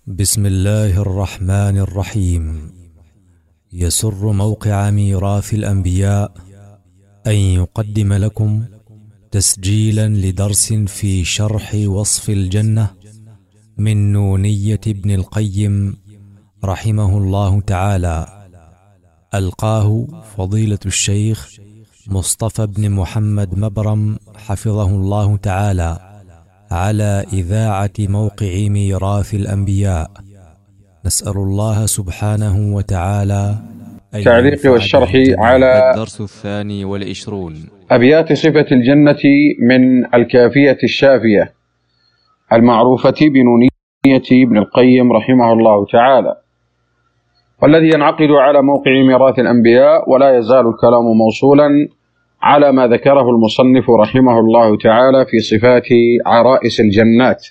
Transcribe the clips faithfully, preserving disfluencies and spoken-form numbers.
بسم الله الرحمن الرحيم. يسر موقع ميراث الأنبياء أن يقدم لكم تسجيلا لدرس في شرح وصف الجنة من نونية ابن القيم رحمه الله تعالى، ألقاه فضيلة الشيخ مصطفى بن محمد مبرم حفظه الله تعالى على إذاعة موقع ميراث الأنبياء. نسأل الله سبحانه وتعالى التعليق والشرح على الدرس الثاني والعشرون أبيات صفة الجنة من الكافية الشافية المعروفة بنونية ابن القيم رحمه الله تعالى، والذي ينعقد على موقع ميراث الأنبياء، ولا يزال الكلام موصولا على ما ذكره المصنف رحمه الله تعالى في صفات عرائس الجنات.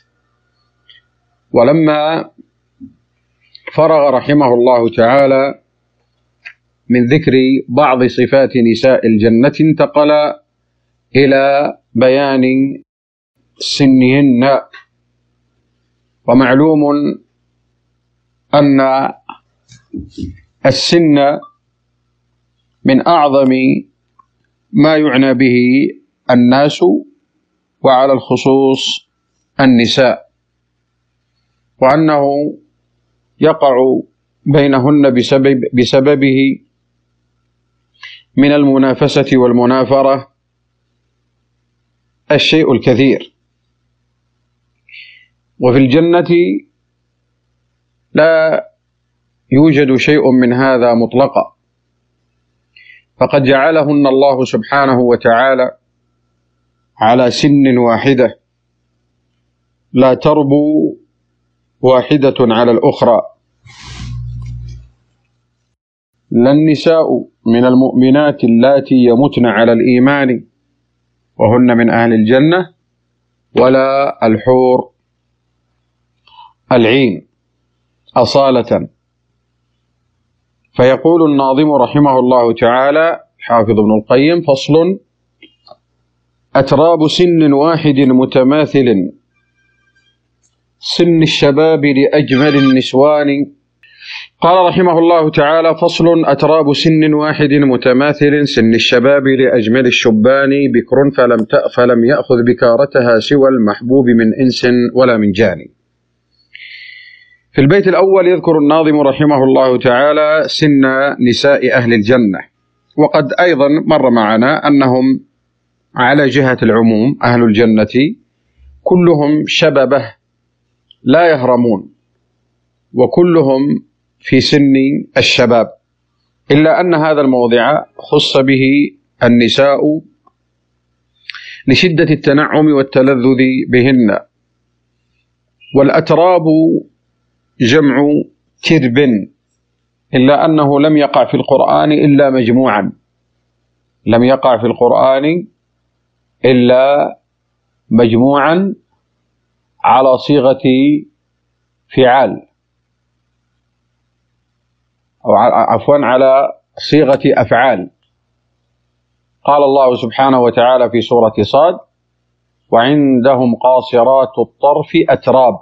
ولما فرغ رحمه الله تعالى من ذكر بعض صفات نساء الجنة انتقل إلى بيان سنهن. ومعلوم أن السن من أعظم ما يعنى به الناس، وعلى الخصوص النساء، وأنه يقع بينهن بسبب بسببه من المنافسة والمنافرة الشيء الكثير. وفي الجنة لا يوجد شيء من هذا مطلقا، فقد جعلهن الله سبحانه وتعالى على سن واحدة لا تربو واحدة على الأخرى. لا النساء من المؤمنات اللاتي يمتن على الإيمان وهن من أهل الجنة، ولا الحور العين أصالة. فيقول الناظم رحمه الله تعالى حافظ ابن القيم: فصل: أتراب سن واحد متماثل، سن الشباب لأجمل النسوان. قال رحمه الله تعالى: فصل: أتراب سن واحد متماثل، سن الشباب لأجمل الشبان، بكر فلم فلم يأخذ بكارتها سوى المحبوب من إنس ولا من جاني. في البيت الأول يذكر الناظم رحمه الله تعالى سن نساء أهل الجنة، وقد أيضا مر معنا أنهم على جهة العموم أهل الجنة كلهم شببه لا يهرمون، وكلهم في سن الشباب، إلا أن هذا الموضع خص به النساء لشدة التنعم والتلذذ بهن. والأتراب جمع ترب، إلا أنه لم يقع في القرآن إلا مجموعا، لم يقع في القرآن إلا مجموعا على صيغة فعال، أو عفوا على صيغة أفعال. قال الله سبحانه وتعالى في سورة صاد: وعندهم قاصرات الطرف أتراب.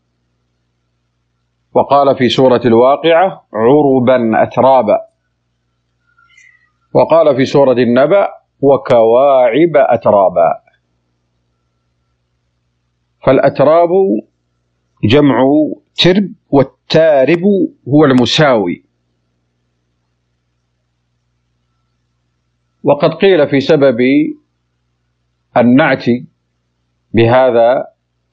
وقال في سورة الواقعة: عربا أترابا. وقال في سورة النبأ: وكواعب أترابا. فالأتراب جمع ترب، والتارب هو المساوي. وقد قيل في سبب النعت بهذا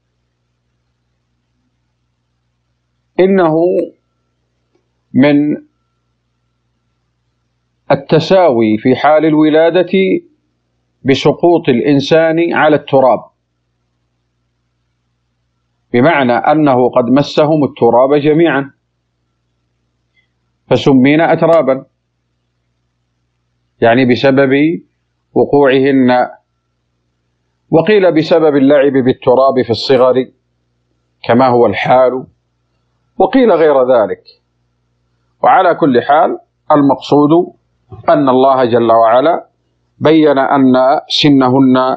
إنه من التساوي في حال الولادة بسقوط الإنسان على التراب، بمعنى أنه قد مسهم التراب جميعا فسمينا أترابا، يعني بسبب وقوعهن. وقيل بسبب اللعب بالتراب في الصغر كما هو الحال، وقيل غير ذلك. وعلى كل حال المقصود أن الله جل وعلا بين أن سنهن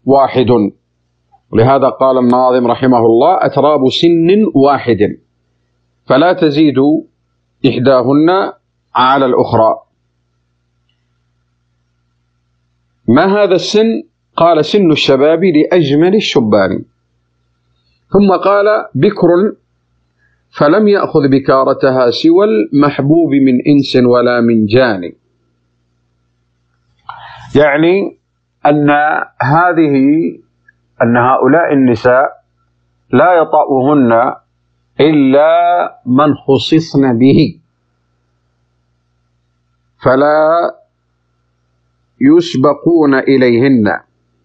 واحد، ولهذا قال الناظم رحمه الله: أتراب سن واحد، فلا تزيد إحداهن على الأخرى. ما هذا السن؟ قال سن الشباب لأجمل الشبان. ثم قال بكر فلم يأخذ بكارتها سوى المحبوب من إنس ولا من جان. يعني أن هذه أن هؤلاء النساء لا يطأهن إلا من خصصن به، فلا يسبقون إليهن.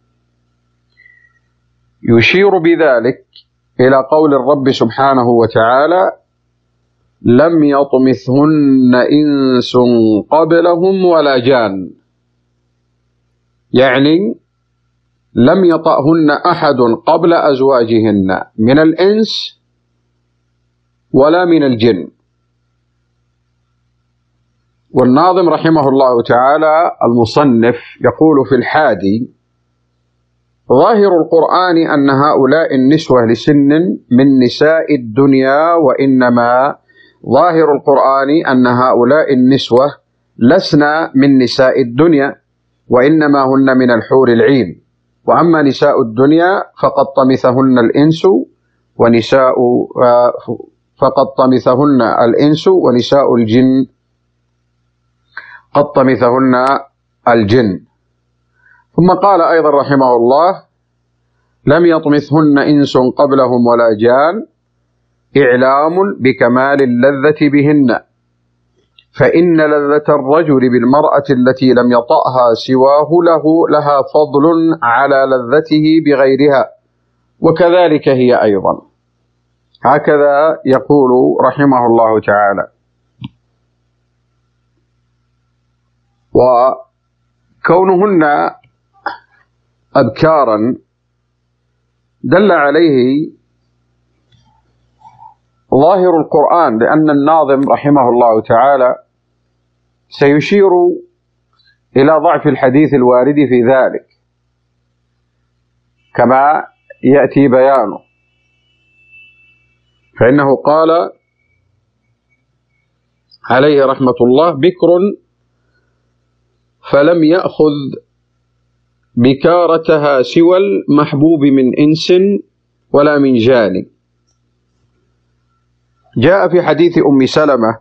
يشير بذلك إلى قول الرب سبحانه وتعالى لم يطمثهن إنس قبلهم ولا جان، يعني لم يطأهن أحد قبل أزواجهن من الإنس ولا من الجن. والناظم رحمه الله تعالى المصنف يقول في الحادي ظاهر القرآن أن هؤلاء النسوة لسن من نساء الدنيا، وإنما ظاهر القرآن أن هؤلاء النسوة لسنا من نساء الدنيا، وإنما هن من الحور العين. وأما نساء الدنيا فقد طمثهن الإنس ونساء فقد طمثهن الإنس ونساء الجن قد طمثهن الجن. ثم قال أيضا رحمه الله لم يطمثهن إنس قبلهم ولا جان، إعلام بكمال اللذة بهن، فإن لذة الرجل بالمرأة التي لم يطأها سواه له لها فضل على لذته بغيرها، وكذلك هي أيضا. هكذا يقول رحمه الله تعالى. وكونهن أبكارا دل عليه ظاهر القرآن، لأن الناظم رحمه الله تعالى سيشير إلى ضعف الحديث الوارد في ذلك كما يأتي بيانه، فإنه قال عليه رحمة الله بكر فلم يأخذ بكارتها سوى المحبوب من إنس ولا من جان. جاء في حديث أم سلمة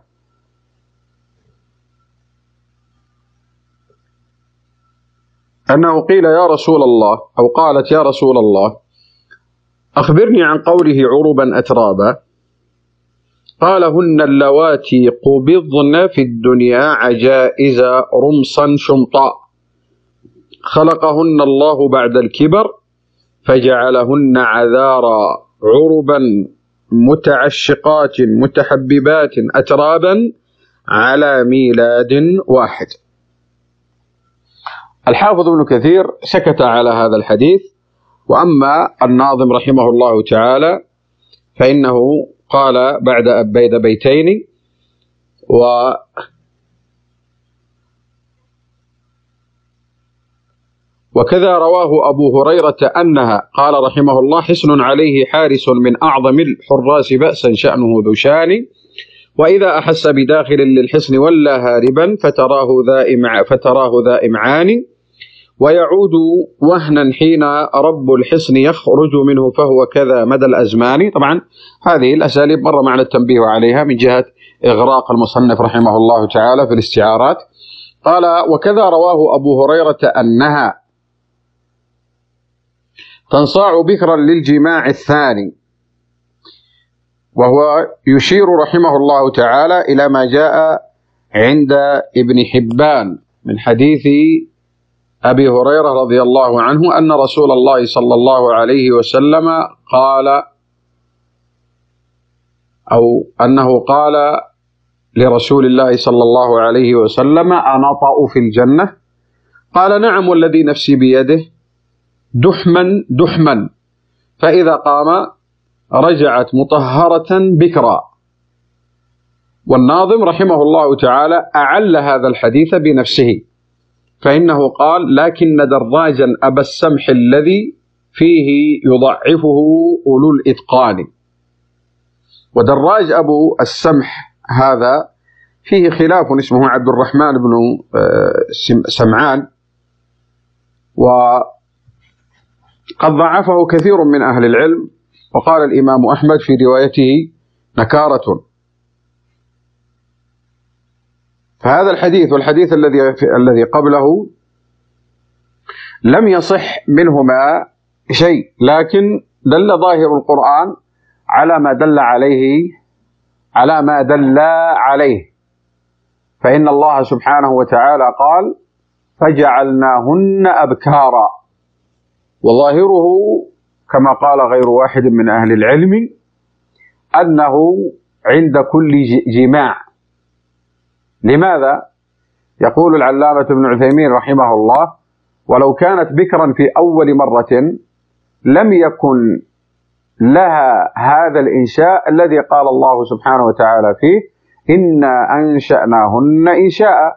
أنه قيل يا رسول الله، أو قالت يا رسول الله أخبرني عن قوله عربا أترابا. قال هن اللواتي قبضن في الدنيا عجائز رمصا شمطاء، خلقهن الله بعد الكبر فجعلهن عذارا عربا متعشقات متحببات أترابا على ميلاد واحد. الحافظ ابن كثير سكت على هذا الحديث، وأما الناظم رحمه الله تعالى فإنه قال بعد بين بيتين و وكذا رواه أبو هريرة أنها قال رحمه الله حصن عليه حارس من أعظم الحراس بأسا شأنه ذو شان، وإذا أحس بداخل للحصن ولا هاربا فتراه ذا إمع فتراه ذا إمعان، ويعود وهنا حين رب الحصن يخرج منه فهو كذا مدى الأزمان. طبعا هذه الأساليب مر معنا التنبيه عليها من جهة إغراق المصنف رحمه الله تعالى في الاستعارات. قال وكذا رواه أبو هريرة أنها تنصاع بكرا للجماع الثاني، وهو يشير رحمه الله تعالى إلى ما جاء عند ابن حبان من حديث أبي هريرة رضي الله عنه أن رسول الله صلى الله عليه وسلم قال أو أنه قال لرسول الله صلى الله عليه وسلم أنطأ في الجنة؟ قال نعم والذي نفسي بيده، دحما دحما، فإذا قام رجعت مطهرة بكرا. والناظم رحمه الله تعالى أعل هذا الحديث بنفسه، فإنه قال لكن دراجا أبا السمح الذي فيه يضعفه أولو الإتقان. ودراج أبو السمح هذا فيه خلاف، اسمه عبد الرحمن بن سمعان، وقد ضعفه كثير من أهل العلم، وقال الإمام أحمد في روايته نكارة. فهذا الحديث والحديث الذي الذي قبله لم يصح منهما شيء، لكن دل ظاهر القرآن على ما دل عليه على ما دل عليه فإن الله سبحانه وتعالى قال فجعلناهن أبكارا، وظاهره كما قال غير واحد من أهل العلم أنه عند كل جماع. لماذا؟ يقول العلامة ابن عثيمين رحمه الله: ولو كانت بكرا في أول مرة لم يكن لها هذا الإنشاء الذي قال الله سبحانه وتعالى فيه إنا أنشأناهن إنشاء،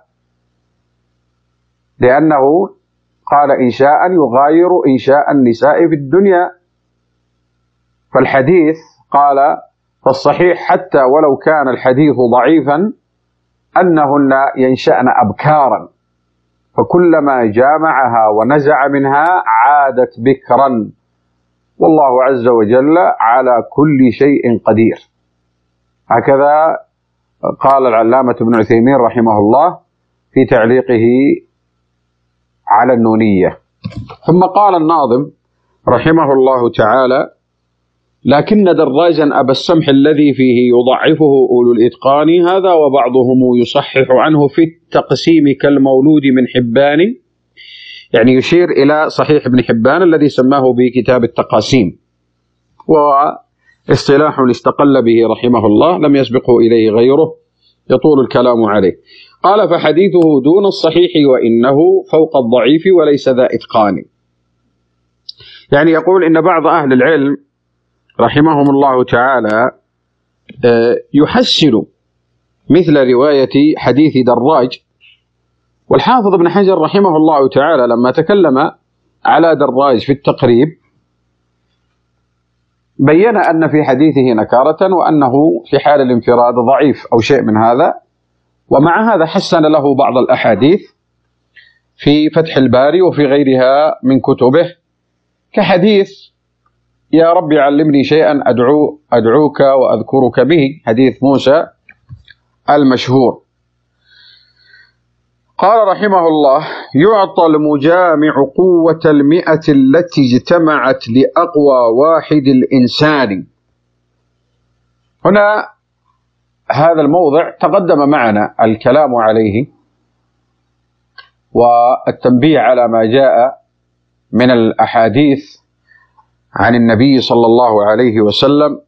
لأنه قال إنشاء يغاير إنشاء النساء في الدنيا. فالحديث قال فالصحيح حتى ولو كان الحديث ضعيفا أنهن ينشأن أبكارا، فكلما جامعها ونزع منها عادت بكرا، والله عز وجل على كل شيء قدير. هكذا قال العلامة ابن عثيمين رحمه الله في تعليقه على النونية. ثم قال الناظم رحمه الله تعالى: لكن دراجا أبا السمح الذي فيه يضعفه أولو الإتقان، هذا وبعضهم يصحح عنه في التقسيم كالمولود من حبان، يعني يشير إلى صحيح ابن حبان الذي سماه بكتاب التقاسيم، واصطلاح استقل به رحمه الله لم يسبقه إليه غيره يطول الكلام عليه. قال فحديثه دون الصحيح وإنه فوق الضعيف وليس ذا إتقان. يعني يقول إن بعض أهل العلم رحمهم الله تعالى يحسن مثل رواية حديث دراج، والحافظ ابن حجر رحمه الله تعالى لما تكلم على دراج في التقريب بين أن في حديثه نكارة وأنه في حال الانفراد ضعيف أو شيء من هذا، ومع هذا حسن له بعض الأحاديث في فتح الباري وفي غيرها من كتبه، كحديث يا رب علمني شيئا أدعو أدعوك وأذكرك به، حديث موسى المشهور. قال رحمه الله: يعطى المجامع قوة المئة التي اجتمعت لأقوى واحد الإنسان. هنا هذا الموضع تقدم معنا الكلام عليه والتنبيه على ما جاء من الأحاديث عن النبي صلى الله عليه وسلم.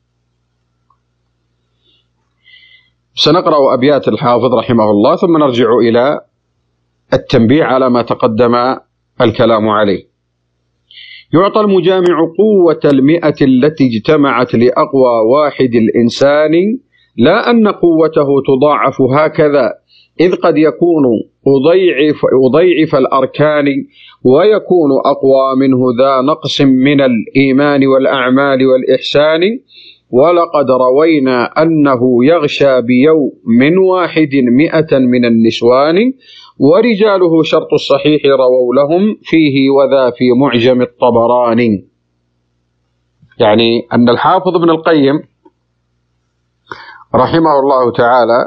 سنقرأ أبيات الحافظ رحمه الله ثم نرجع إلى التنبيه على ما تقدم الكلام عليه. يعطى المجامع قوة المئة التي اجتمعت لأقوى واحد الإنسان، لا أن قوته تضاعف هكذا، إذ قد يكون أضيعف, أضيعف الأركان، ويكون أقوى منه ذا نقص من الإيمان والأعمال والإحسان. ولقد روينا أنه يغشى بيوم واحد مئة من النسوان، ورجاله شرط الصحيح رووا لهم فيه وذا في معجم الطبراني. يعني أن الحافظ ابن القيم رحمه الله تعالى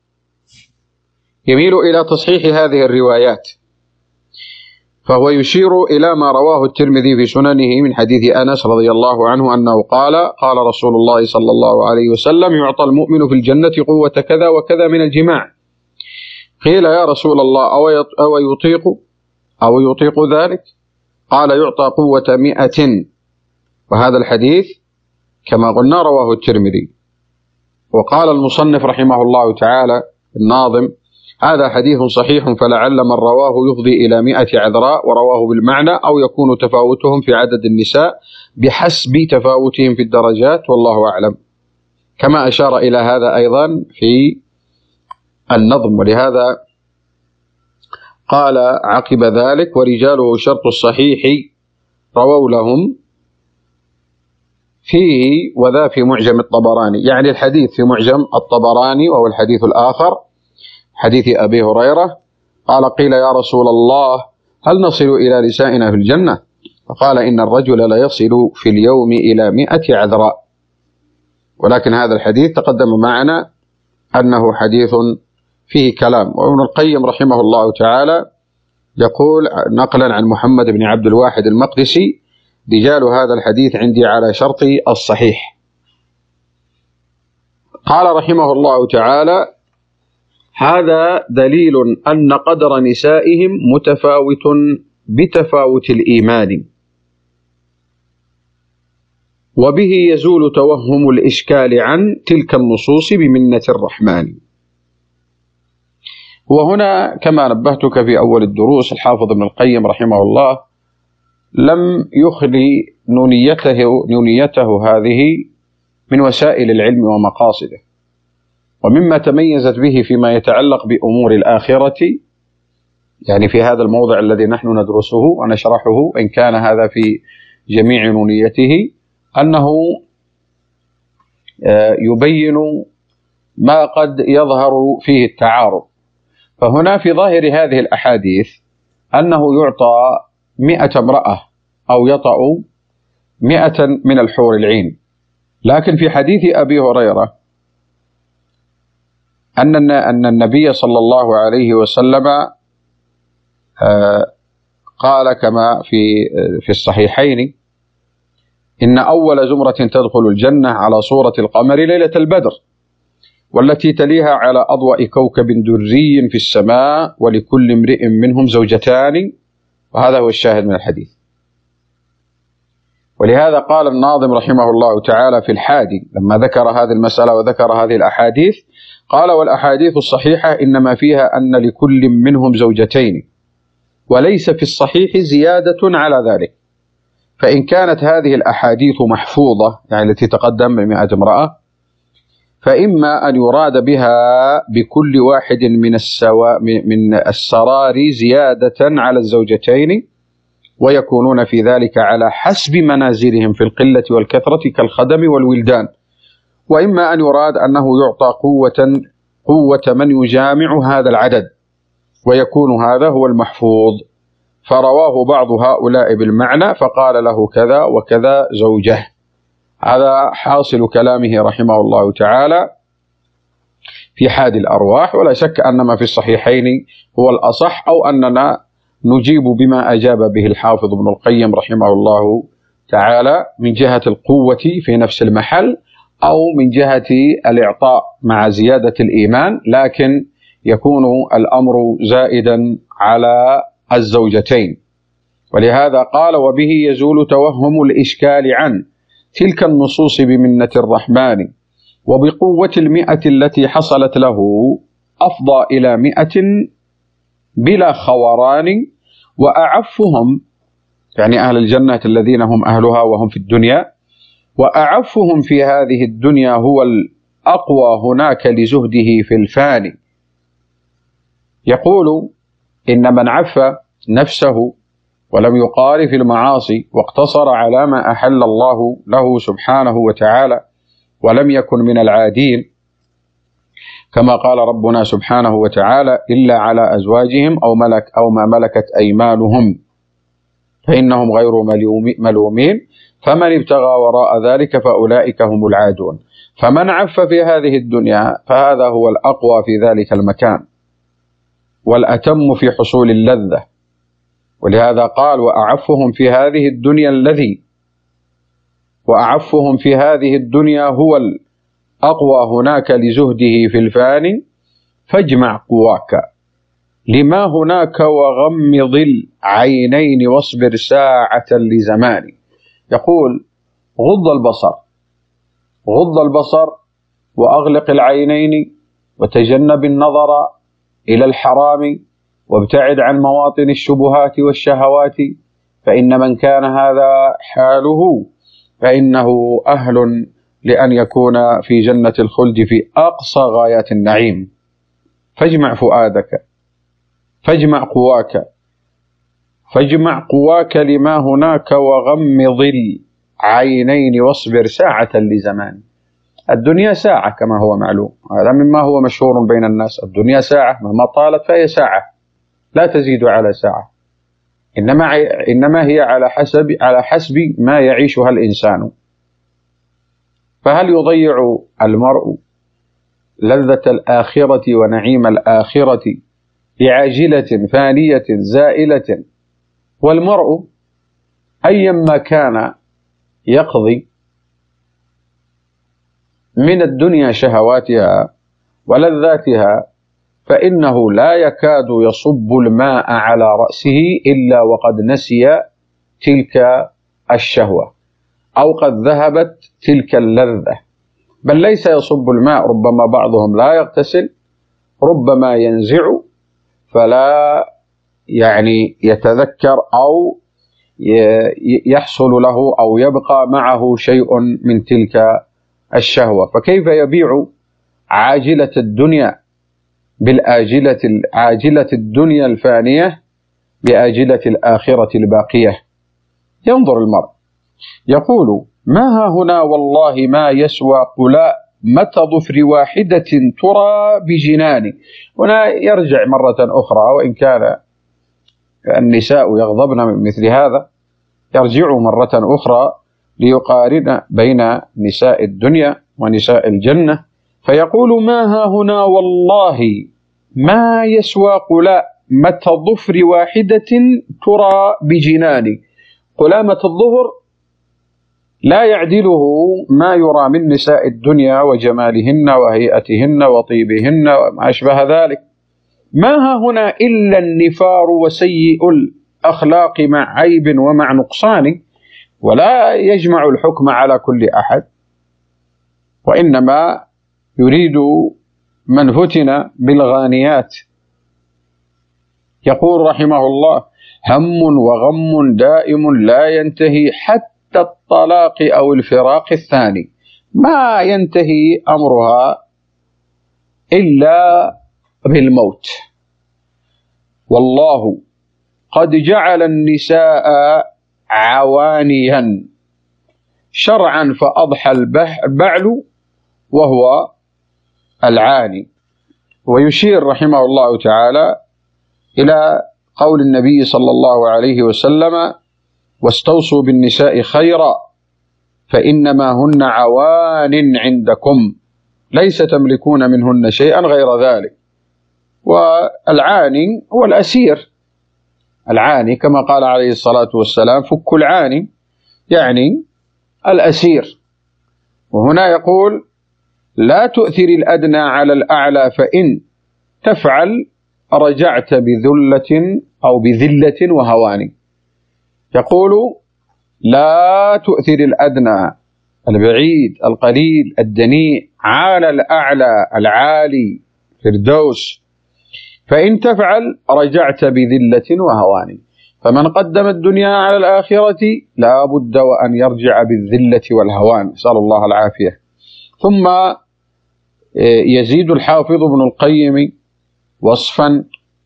يميل إلى تصحيح هذه الروايات، فهو يشير إلى ما رواه الترمذي في سننه من حديث أنس رضي الله عنه أنه قال: قال رسول الله صلى الله عليه وسلم: يعطى المؤمن في الجنة قوة كذا وكذا من الجماع. قيل: يا رسول الله أو يطيق أو يطيق ذلك؟ قال: يعطى قوة مئة. وهذا الحديث كما قلنا رواه الترمذي. وقال المصنف رحمه الله تعالى الناظم: هذا حديث صحيح، فلعل من رواه يفضي إلى مئة عذراء، ورواه بالمعنى، أو يكون تفاوتهم في عدد النساء بحسب تفاوتهم في الدرجات، والله أعلم. كما أشار إلى هذا أيضا في النظم. ولهذا قال عقب ذلك: ورجاله شرط الصحيح رووا لهم فيه وذا في معجم الطبراني، يعني الحديث في معجم الطبراني وهو الحديث الآخر حديث أبي هريرة قال: قيل يا رسول الله هل نصل إلى نسائنا في الجنة؟ فقال: إن الرجل ليصل في اليوم إلى مئة عذراء. ولكن هذا الحديث تقدم معنا أنه حديث فيه كلام. وابن القيم رحمه الله تعالى يقول نقلا عن محمد بن عبد الواحد المقدسي: رجال هذا الحديث عندي على شرط الصحيح. قال رحمه الله تعالى: هذا دليل أن قدر نسائهم متفاوت بتفاوت الإيمان، وبه يزول توهم الإشكال عن تلك النصوص بمنة الرحمن. وهنا كما نبهتك في أول الدروس الحافظ ابن القيم رحمه الله لم يخلي نونيته, نونيته هذه من وسائل العلم ومقاصده، ومما تميزت به فيما يتعلق بأمور الآخرة، يعني في هذا الموضع الذي نحن ندرسه ونشرحه إن كان هذا في جميع نونيته، أنه يبين ما قد يظهر فيه التعارض. فهنا في ظاهر هذه الأحاديث أنه يعطى مئة امرأة أو يطأ مئة من الحور العين، لكن في حديث أبي هريرة أن أن النبي صلى الله عليه وسلم قال كما في في الصحيحين: إن أول زمرة تدخل الجنة على صورة القمر ليلة البدر، والتي تليها على أضواء كوكب دري في السماء، ولكل امرئ منهم زوجتان. وهذا هو الشاهد من الحديث. ولهذا قال الناظم رحمه الله تعالى في الحادي لما ذكر هذه المسألة وذكر هذه الأحاديث قال: والأحاديث الصحيحة إنما فيها أن لكل منهم زوجتين، وليس في الصحيح زيادة على ذلك. فإن كانت هذه الأحاديث محفوظة، يعني التي تقدم بمئة امرأة، فإما أن يراد بها بكل واحد من السوا من السرار زيادة على الزوجتين، ويكونون في ذلك على حسب منازلهم في القلة والكثرة كالخدم والولدان. وإما أن يراد أنه يعطى قوة قوة من يجامع هذا العدد، ويكون هذا هو المحفوظ. فرواه بعض هؤلاء بالمعنى فقال له كذا وكذا زوجه. هذا حاصل كلامه رحمه الله تعالى في حاد الأرواح. ولا شك أن ما في الصحيحين هو الأصح، أو أننا نجيب بما أجاب به الحافظ ابن القيم رحمه الله تعالى من جهة القوة في نفس المحل، أو من جهة الإعطاء مع زيادة الإيمان، لكن يكون الأمر زائدا على الزوجتين. ولهذا قال: وبه يزول توهم الإشكال عن تلك النصوص بمنة الرحمن، وبقوة المئة التي حصلت له أفضى إلى مئة بلا خوران، وأعفهم يعني أهل الجنة الذين هم أهلها وهم في الدنيا، وأعفهم في هذه الدنيا هو الأقوى هناك لزهده في الفاني. يقول: إن من عف نفسه ولم يقارف المعاصي واقتصر على ما أحل الله له سبحانه وتعالى، ولم يكن من العادين، كما قال ربنا سبحانه وتعالى: إلا على أزواجهم أو ملك أو ما ملكت أيمانهم فإنهم غير ملومين، فمن ابتغى وراء ذلك فأولئك هم العادون. فمن عف في هذه الدنيا فهذا هو الأقوى في ذلك المكان والأتم في حصول اللذة. ولهذا قال: وأعفهم في هذه الدنيا الذي وأعفهم في هذه الدنيا هو الأقوى هناك لزهده في الفاني، فاجمع قواك لما هناك وغمض العينين واصبر ساعة لزمان. يقول: غض البصر غض البصر وأغلق العينين، وتجنب النظر إلى الحرام، وابتعد عن مواطن الشبهات والشهوات، فإن من كان هذا حاله فإنه أهل لأن يكون في جنة الخلد في أقصى غايات النعيم. فاجمع فؤادك فاجمع قواك فاجمع قواك لما هناك وغمض عينين واصبر ساعة لزمان. الدنيا ساعة كما هو معلوم، هذا مما هو مشهور بين الناس. الدنيا ساعة، مهما طالت فهي ساعة لا تزيد على ساعة، إنما إنما هي على حسب على حسب ما يعيشها الإنسان. فهل يضيع المرء لذة الآخرة ونعيم الآخرة بعاجلة فانية زائلة، والمرء أيما كان يقضي من الدنيا شهواتها ولذاتها فإنه لا يكاد يصب الماء على رأسه إلا وقد نسي تلك الشهوة أو قد ذهبت تلك اللذة. بل ليس يصب الماء، ربما بعضهم لا يغتسل، ربما ينزع فلا يعني يتذكر أو يحصل له أو يبقى معه شيء من تلك الشهوة. فكيف يبيع عاجلة الدنيا بالآجلة عاجلة الدنيا الفانية بآجلة الآخرة الباقية؟ ينظر المرء يقول: ما ها هنا والله ما يسوى قلاء متى ظفر واحدة ترى بجنان. هنا يرجع مرة أخرى، وإن كان النساء يغضبن من مثل هذا، يرجع مرة أخرى ليقارن بين نساء الدنيا ونساء الجنة، فيقول: ما ها هنا والله ما يسوى قلاء متى ظفر واحدة ترى بجنان. قلامة الظهر لا يعدله ما يرى من نساء الدنيا وجمالهن وهيئتهن وطيبهن وما أشبه ذلك. ما ها هنا إلا النفار وسيء الأخلاق مع عيب ومع نقصان، ولا يجمع الحكم على كل أحد، وإنما يريد من فتن بالغانيات. يقول رحمه الله: هم وغم دائم لا ينتهي حتى الطلاق أو الفراق الثاني. ما ينتهي أمرها إلا بالموت. والله قد جعل النساء عوانيا شرعا فأضحى البعل وهو العاني. ويشير رحمه الله تعالى إلى قول النبي صلى الله عليه وسلم: واستوصوا بالنساء خيرا فإنما هن عوان عندكم ليس تملكون منهن شيئا غير ذلك. والعاني هو الأسير، العاني كما قال عليه الصلاة والسلام: فك العاني، يعني الأسير. وهنا يقول: لا تؤثر الأدنى على الأعلى فإن تفعل رجعت بذلة أو بذلة وهوان. يقول: لا تؤثر الأدنى البعيد القليل الدنيء على الأعلى العالي فردوس، فإن تفعل رجعت بذلة وهوان. فمن قدم الدنيا على الآخرة لا بد وأن يرجع بالذلة والهوان، نسأل الله العافية. ثم يزيد الحافظ ابن القيم وصفا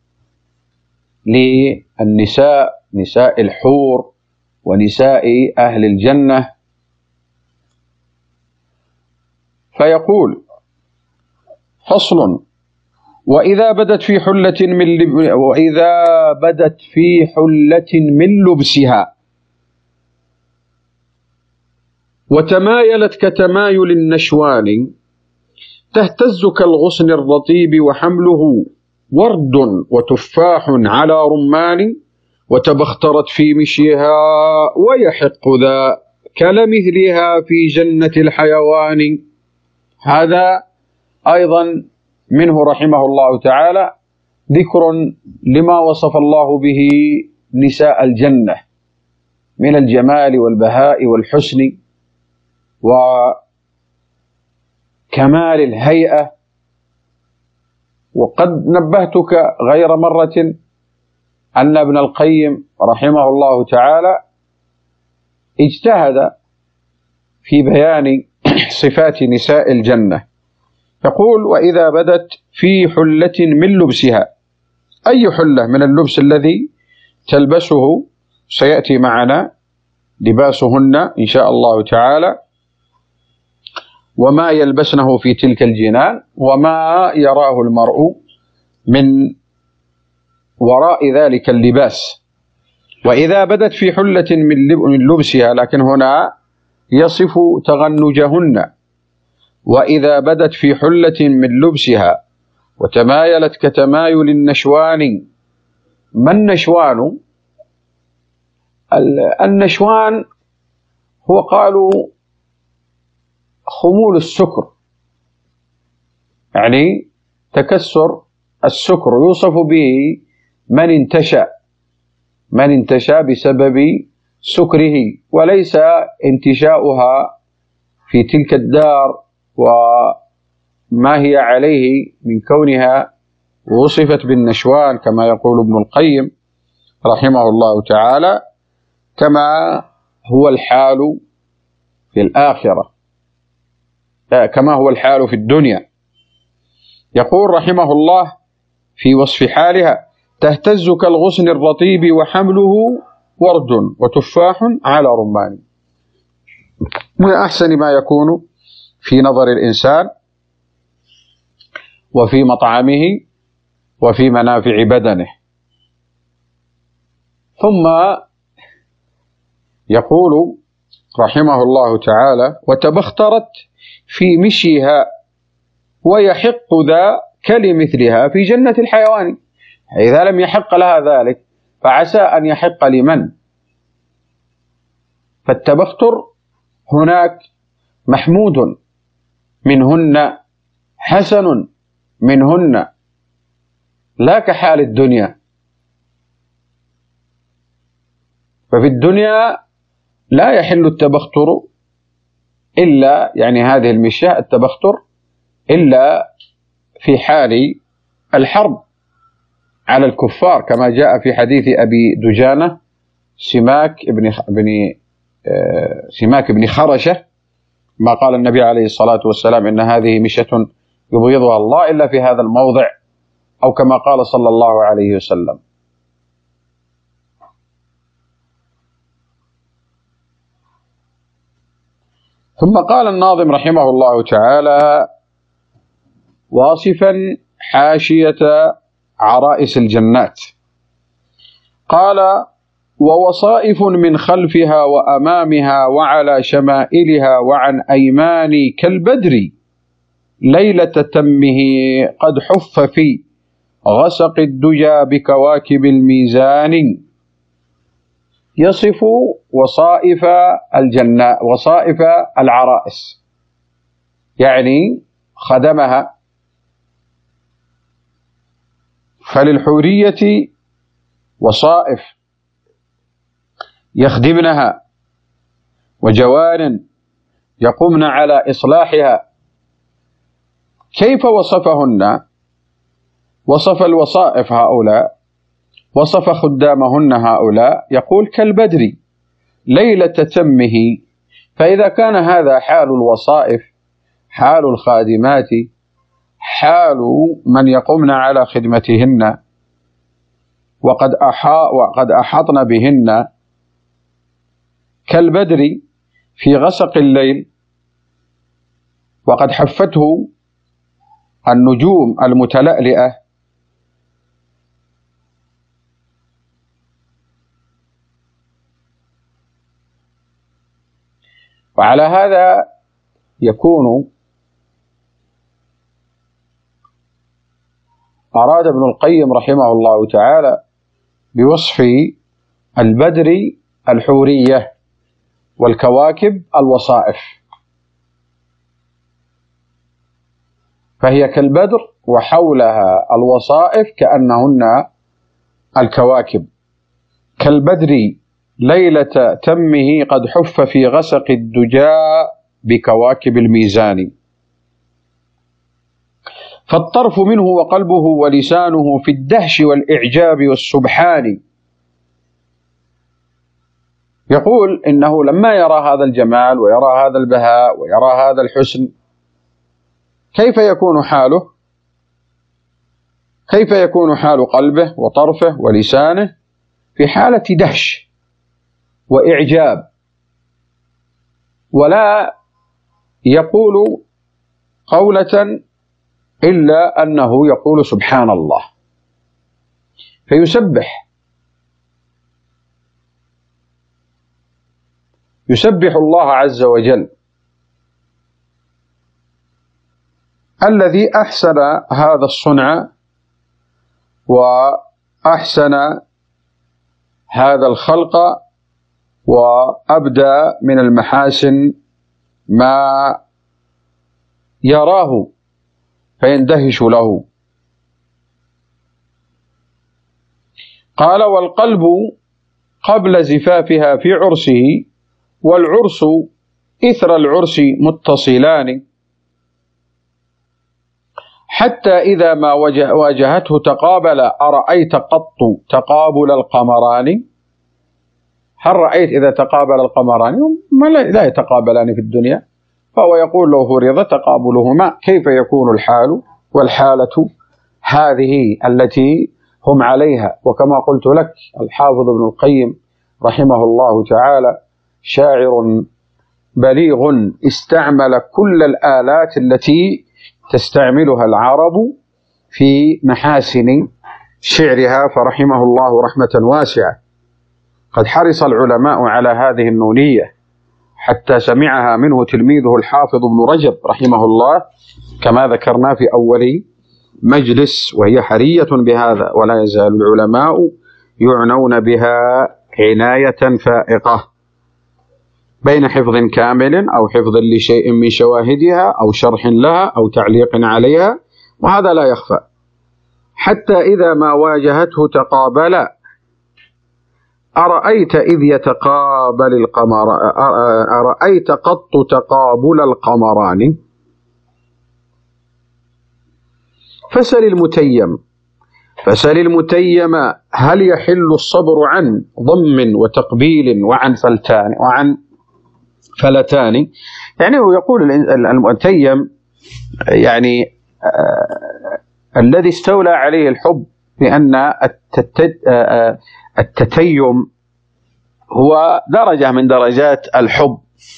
للنساء، نساء الحور ونساء أهل الجنة، فيقول: فصل: وإذا بدت في حلة من لب... وإذا بدت في حلة من لبسها وتمايلت كتمايل النشوان تهتز كالغصن الرطيب وحمله ورد وتفاح على رمان وتبخترت في مشيها ويحق ذا كلمثلها في جنة الحيوان. هذا أيضا منه رحمه الله تعالى ذكر لما وصف الله به نساء الجنة من الجمال والبهاء والحسن وكمال الهيئة. وقد نبهتك غير مرة أن ابن القيم رحمه الله تعالى اجتهد في بيان صفات نساء الجنة. يقول: وإذا بدت في حلة من لبسها، أي حلة من اللبس الذي تلبسه سيأتي معنا لباسهن إن شاء الله تعالى، وما يلبسنه في تلك الجنان، وما يراه المرء من وراء ذلك اللباس. وإذا بدت في حلة من لبسها، لكن هنا يصف تغنجهن، وإذا بدت في حلة من لبسها وتمايلت كتمايل النشوان. ما النشوان؟ النشوان هو قالوا خمول السكر، يعني تكسر السكر، يوصف به من انتشى من انتشى بسبب سكره، وليس انتشاؤها في تلك الدار وما هي عليه من كونها وصفت بالنشوان كما يقول ابن القيم رحمه الله تعالى، كما هو الحال في الآخرة، كما هو الحال في الدنيا. يقول رحمه الله في وصف حالها: تهتز كالغصن الرطيب وحمله ورد وتفاح على رمان. من أحسن ما يكون في نظر الإنسان وفي مطعمه وفي منافع بدنه. ثم يقول رحمه الله تعالى: وتبخترت في مشيها ويحق ذا كلمثلها في جنة الحيوان. إذا لم يحق لها ذلك فعسى أن يحق لمن؟ فالتبختر هناك محمود منهن، حسن منهن، لا كحال الدنيا. ففي الدنيا لا يحل التبختر إلا، يعني هذه المشياء التبختر، إلا في حال الحرب على الكفار، كما جاء في حديث أبي دجانة سماك بن بن سماك بن خرشة، ما قال النبي عليه الصلاة والسلام: إن هذه مشية يبغضها الله إلا في هذا الموضع، أو كما قال صلى الله عليه وسلم. ثم قال الناظم رحمه الله تعالى واصفا حاشية عرائس الجنات، قال: ووصائف من خلفها وأمامها وعلى شمائلها وعن أيماني كالبدر ليلة تمه قد حف في غسق الدجى بكواكب الميزان. يصف وصائف الجنة، وصائف العرائس، يعني خدمها. فللحورية وصائف يخدمنها، وجوار يقومن على إصلاحها. كيف وصفهن؟ وصف الوصائف هؤلاء، وصف خدامهن هؤلاء، يقول: كالبدر ليلة تمه. فإذا كان هذا حال الوصائف، حال الخادمات، حال من يقومن على خدمتهن، وقد أحا وقد أحطن بهن كالبدر في غسق الليل، وقد حفته النجوم المتلألئة، وعلى هذا يكون أراد ابن القيم رحمه الله تعالى بوصف البدر الحورية والكواكب الوصائف، فهي كالبدر وحولها الوصائف كأنهن الكواكب. كالبدر ليلة تمه قد حف في غسق الدجى بكواكب الميزان. فالطرف منه وقلبه ولسانه في الدهش والإعجاب والسبحان. يقول إنه لما يرى هذا الجمال ويرى هذا البهاء ويرى هذا الحسن، كيف يكون حاله؟ كيف يكون حال قلبه وطرفه ولسانه؟ في حالة دهش وإعجاب ولا يقول قولة إلا أنه يقول سبحان الله، فيسبح يسبح الله عز وجل الذي أحسن هذا الصنع وأحسن هذا الخلق وأبدى من المحاسن ما يراه فيندهش له. قال: والقلب قبل زفافها في عرسه، والعرس إثر العرس متصلان، حتى إذا ما واجهته تقابل أرأيت قط تقابل القمران. هل رأيت إذا تقابل القمران؟ ما لا يتقابلان في الدنيا، فهو يقول لو فرض تقابلهما كيف يكون الحال والحالة هذه التي هم عليها. وكما قلت لك الحافظ ابن القيم رحمه الله تعالى شاعر بليغ استعمل كل الآلات التي تستعملها العرب في محاسن شعرها، فرحمه الله رحمة واسعة. قد حرص العلماء على هذه النونية حتى سمعها منه تلميذه الحافظ ابن رجب رحمه الله كما ذكرنا في أول مجلس، وهي حرية بهذا، ولا يزال العلماء يعنون بها عناية فائقة بين حفظ كامل أو حفظ لشيء من شواهدها أو شرح لها أو تعليق عليها، وهذا لا يخفى. حتى إذا ما واجهته تقابل أرأيت إذ يتقابل القمر أرأيت قط تقابل القمران. فسل المتيم فسل المتيم هل يحل الصبر عن ضم وتقبيل وعن فلتان وعن فلتان. يعني هو يقول المتيم يعني آه الذي استولى عليه الحب، لأن التتيم هو درجة من درجات الحب.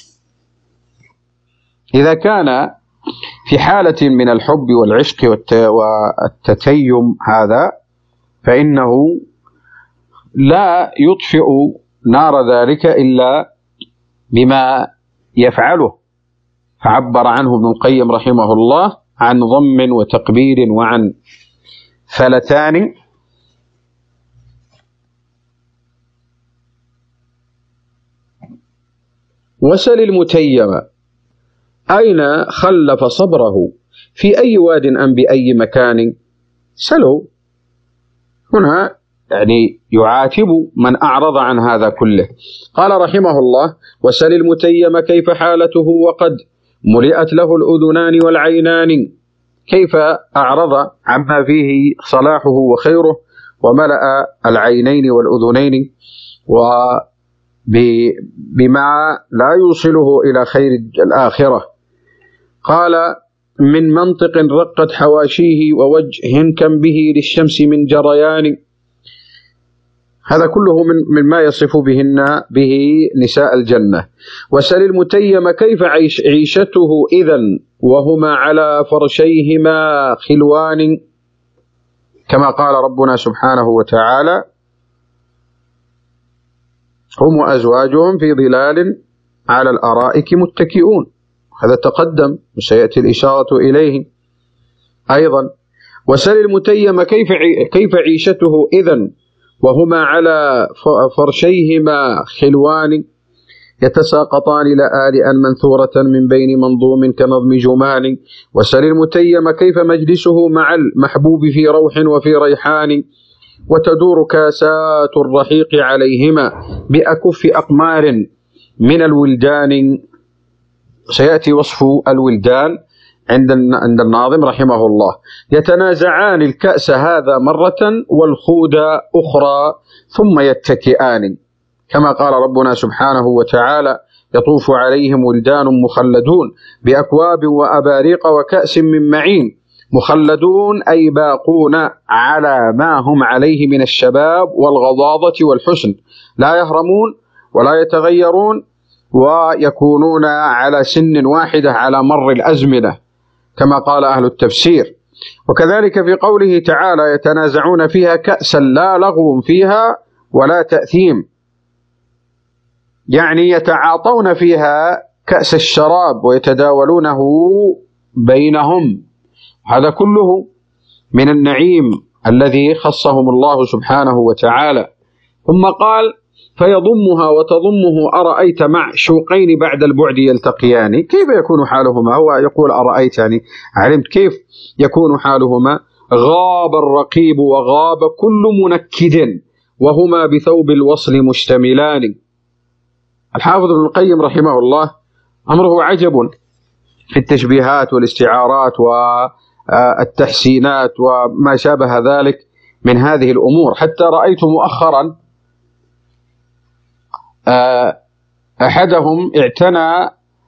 إذا كان في حالة من الحب والعشق والتتيم هذا، فإنه لا يطفئ نار ذلك إلا بما يفعله، فعبر عنه ابن القيم رحمه الله عن ضم وتقبيل وعن فلتان. وسل المتيم أين خلف صبره، في أي واد أم بأي مكان. سلوا هنا يعني يعاتب من أعرض عن هذا كله. قال رحمه الله: وسل المتيم كيف حالته وقد ملئت له الأذنان والعينان. كيف أعرض عما فيه صلاحه وخيره وملأ العينين والأذنين وبما لا يوصله إلى خير الآخرة. قال: من منطق رقت حواشيه ووجه كم به للشمس من جريان. هذا كله من مما يصف بهن به نساء الجنة. وسل المتيم كيف عيش عيشته إذن وهما على فرشيهما خلوان، كما قال ربنا سبحانه وتعالى: هم وأزواجهم في ظلال على الأرائك متكئون. هذا تقدم وسيأتي الإشارة إليه أيضا. وسل المتيم كيف كيف عيشته إذن وهما على فرشيهما خلوان، يتساقطان لآلئا منثورة من بين منظوم كنظم جمان. وسل المتيم كيف مجلسه مع المحبوب في روح وفي ريحان، وتدور كاسات الرحيق عليهما بأكف أقمار من الولدان. سيأتي وصف الولدان عند عند الناظم رحمه الله. يتنازعان الكأس هذا مرة والخود أخرى ثم يتكئان، كما قال ربنا سبحانه وتعالى: يطوف عليهم ولدان مخلدون بأكواب وأباريق وكأس من معين. مخلدون أي باقون على ما هم عليه من الشباب والغضاضة والحسن، لا يهرمون ولا يتغيرون ويكونون على سن واحدة على مر الأزمنة كما قال أهل التفسير. وكذلك في قوله تعالى يتنازعون فيها كأسا لا لغو فيها ولا تأثيم، يعني يتعاطون فيها كأس الشراب ويتداولونه بينهم. هذا كله من النعيم الذي خصهم الله سبحانه وتعالى. ثم قال فيضمها وتضمه أرأيت مع شوقين بعد البعد يلتقيان، كيف يكون حالهما؟ هو يقول أرأيت يعني علمت كيف يكون حالهما. غاب الرقيب وغاب كل منكد وهما بثوب الوصل مشتملان. الحافظ ابن القيم رحمه الله أمره عجب في التشبيهات والاستعارات والتحسينات وما شابه ذلك من هذه الأمور، حتى رأيت مؤخرا أحدهم اعتنى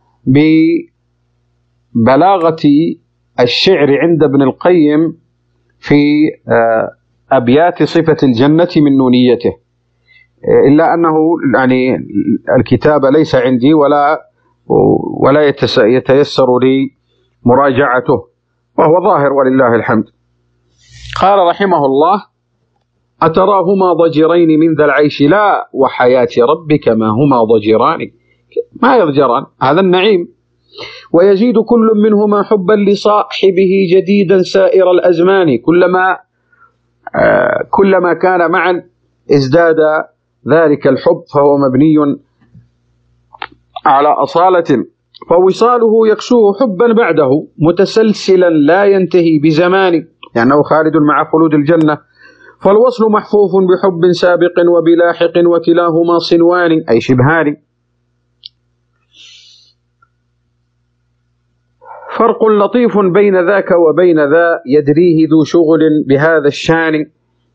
ببلاغة الشعر عند ابن القيم في أبيات صفة الجنة من نونيته، إلا أنه يعني الكتاب ليس عندي ولا ولا يتيسر لي مراجعته، وهو ظاهر ولله الحمد. قال رحمه الله أتراهما ضجرين من ذا العيش لا وحياة ربك ما هما ضجران، ما يضجران، هذا النعيم. ويزيد كل منهما حبا لصاحبه جديدا سائر الأزمان، كلما آه كلما كان معا ازداد ذلك الحب، فهو مبني على أصالة، فوصاله يكسوه حبا بعده متسلسلا لا ينتهي بزمان، لأنه خالد مع خلود الجنة. فالوصل محفوف بحب سابق وبلاحق وكلاهما صنوان أي شبهان. فرق لطيف بين ذاك وبين ذا يدريه ذو شغل بهذا الشان.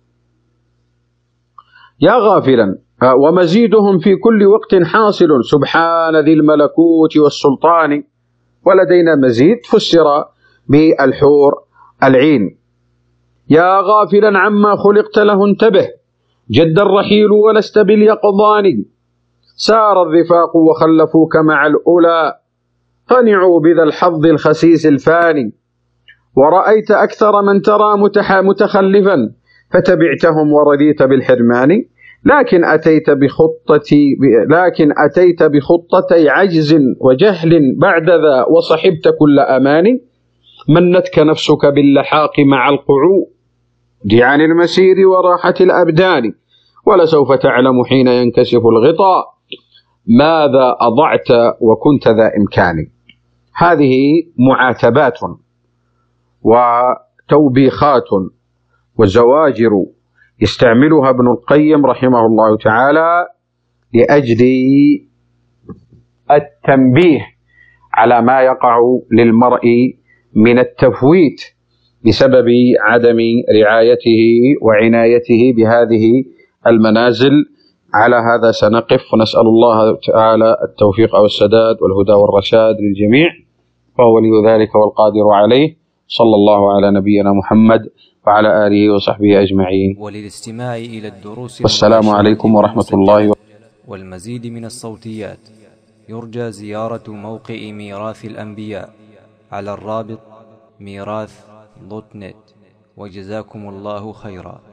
يا غافلا ومزيدهم في كل وقت حاصل سبحان ذي الملكوت والسلطان. ولدينا مزيد فسر بالحور العين. يا غافلا عما خلقت له انتبه جد الرحيل ولست باليقظان. سار الرفاق وخلفوك مع الأولى قنعوا بذا الحظ الخسيس الفاني. ورأيت أكثر من ترى متخلفا فتبعتهم ورضيت بالحرمان. لكن أتيت بخطتي لكن أتيت بخطتي عجز وجهل بعد ذا وصحبت كل أمان. منتك نفسك باللحاق مع القعود عن المسير وراحة الأبدان. ولسوف تعلم حين ينكشف الغطاء ماذا أضعت وكنت ذا إمكان. هذه معاتبات وتوبيخات وزواجر يستعملها ابن القيم رحمه الله تعالى لأجل التنبيه على ما يقع للمرء من التفويت بسبب عدم رعايته وعنايته بهذه المنازل. على هذا سنقف ونسأل الله تعالى التوفيق والسداد والهدى والرشاد للجميع، فهو ولي ذلك والقادر عليه. صلى الله على نبينا محمد وعلى آله وصحبه أجمعين. وللاستماع إلى الدروس والسلام عليكم ورحمة الله والمزيد من الصوتيات يرجى زيارة موقع ميراث الأنبياء على الرابط ميراث دوت نت. وجزاكم الله خيرا.